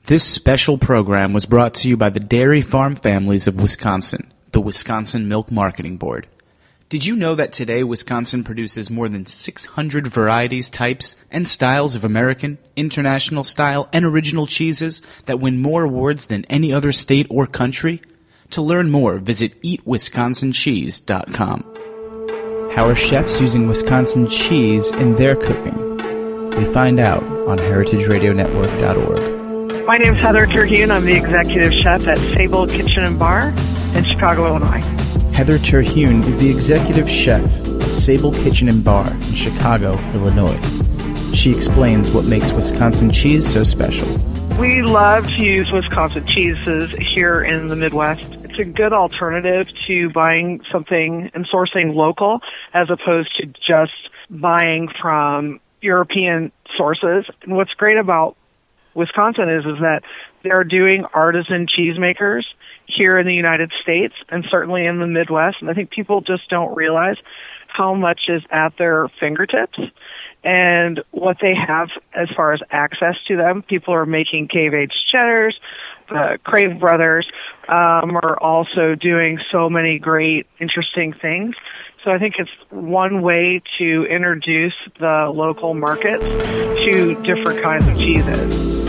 This special program was brought to you by the Dairy Farm Families of Wisconsin, the Wisconsin Milk Marketing Board. Did you know that today Wisconsin produces more than 600 varieties, types, and styles of American, international style, and original cheeses that win more awards than any other state or country? To learn more, visit eatwisconsincheese.com. How are chefs using Wisconsin cheese in their cooking? We find out on heritageradionetwork.org. My name is Heather Terhune. I'm the executive chef at Sable Kitchen and Bar in Chicago, Illinois. Heather Terhune is the executive chef at Sable Kitchen and Bar in Chicago, Illinois. She explains what makes Wisconsin cheese so special. We love to use Wisconsin cheeses here in the Midwest. It's a good alternative to buying something and sourcing local as opposed to just buying from European sources. And what's great about Wisconsin is that they're doing artisan cheesemakers here in the United States and certainly in the Midwest. And I think people just don't realize how much is at their fingertips and what they have as far as access to them. People are making cave-aged cheddars. The Crave brothers are also doing so many great, interesting things. So I think it's one way to introduce the local markets to different kinds of cheeses.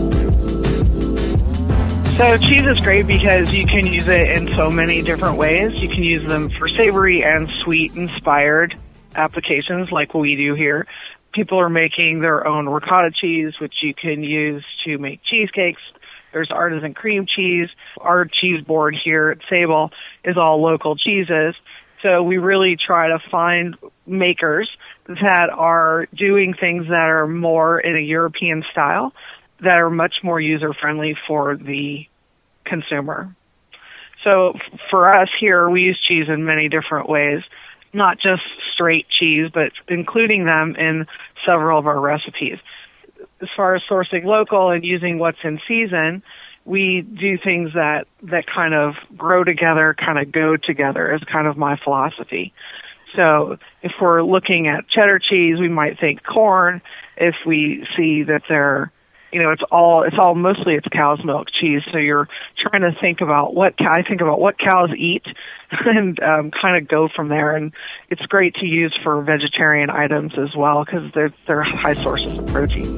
So cheese is great because you can use it in so many different ways. You can use them for savory and sweet inspired applications like we do here. People are making their own ricotta cheese, which you can use to make cheesecakes. There's artisan cream cheese. Our cheese board here at Sable is all local cheeses. So we really try to find makers that are doing things that are more in a European style, that are much more user-friendly for the consumer. So for us here, we use cheese in many different ways, not just straight cheese, but including them in several of our recipes. As far as sourcing local and using what's in season, we do things that kind of grow together, kind of go together is kind of my philosophy. So if we're looking at cheddar cheese, we might think corn. If we see that it's cow's milk cheese. So you're trying to think about what cows eat and kind of go from there. And it's great to use for vegetarian items as well because they're high sources of protein.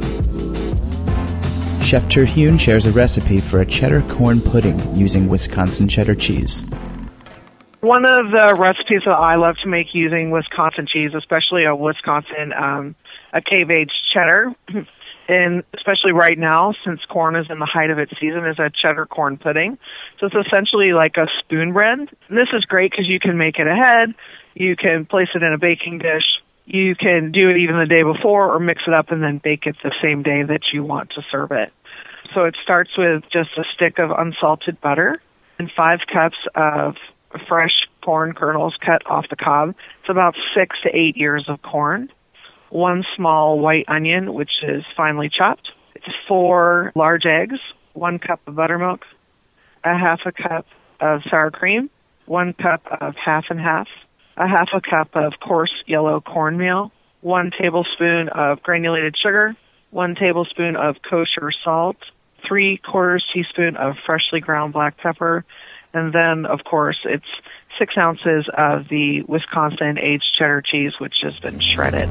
Chef Terhune shares a recipe for a cheddar corn pudding using Wisconsin cheddar cheese. One of the recipes that I love to make using Wisconsin cheese, especially a cave-aged cheddar, and especially right now, since corn is in the height of its season, is a cheddar corn pudding. So it's essentially like a spoon bread. And this is great because you can make it ahead. You can place it in a baking dish. You can do it even the day before or mix it up and then bake it the same day that you want to serve it. So it starts with just a stick of unsalted butter and 5 cups of fresh corn kernels cut off the cob. It's about 6 to 8 ears of corn. 1 small white onion, which is finely chopped. It's 4 large eggs, 1 cup of buttermilk, a half a cup of sour cream, 1 cup of half and half, a half a cup of coarse yellow cornmeal, 1 tablespoon of granulated sugar, 1 tablespoon of kosher salt, 3/4 teaspoon of freshly ground black pepper, and then, of course, it's 6 ounces of the Wisconsin aged cheddar cheese, which has been shredded.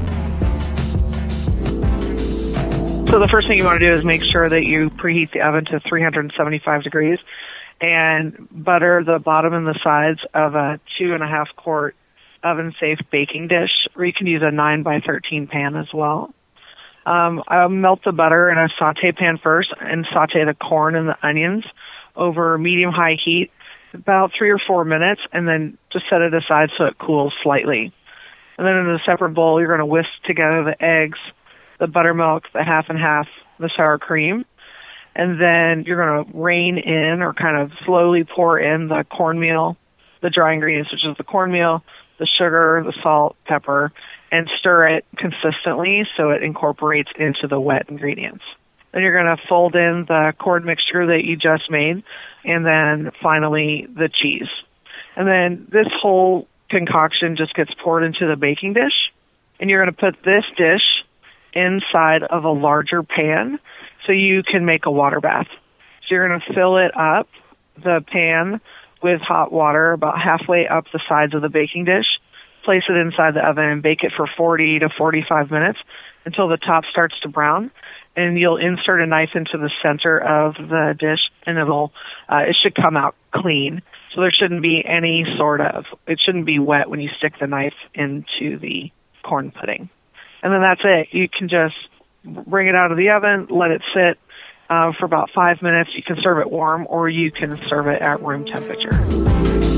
So the first thing you want to do is make sure that you preheat the oven to 375 degrees and butter the bottom and the sides of a 2.5 quart oven-safe baking dish, or you can use a 9x13 pan as well. I'll melt the butter in a saute pan first and saute the corn and the onions over medium-high heat about 3 or 4 minutes, and then just set it aside so it cools slightly. And then in a separate bowl, you're going to whisk together the eggs, the buttermilk, the half and half, the sour cream, and then you're going to rain in or kind of slowly pour in the cornmeal, the dry ingredients, which is the cornmeal, the sugar, the salt, pepper, and stir it consistently so it incorporates into the wet ingredients. Then you're going to fold in the corn mixture that you just made, and then finally the cheese. And then this whole concoction just gets poured into the baking dish, and you're going to put this dish inside of a larger pan so you can make a water bath. So you're going to fill it up, the pan, with hot water about halfway up the sides of the baking dish. Place it inside the oven and bake it for 40 to 45 minutes until the top starts to brown. And you'll insert a knife into the center of the dish, and it should come out clean. So there shouldn't be it shouldn't be wet when you stick the knife into the corn pudding. And then that's it. You can just bring it out of the oven, let it sit for about 5 minutes. You can serve it warm, or you can serve it at room temperature.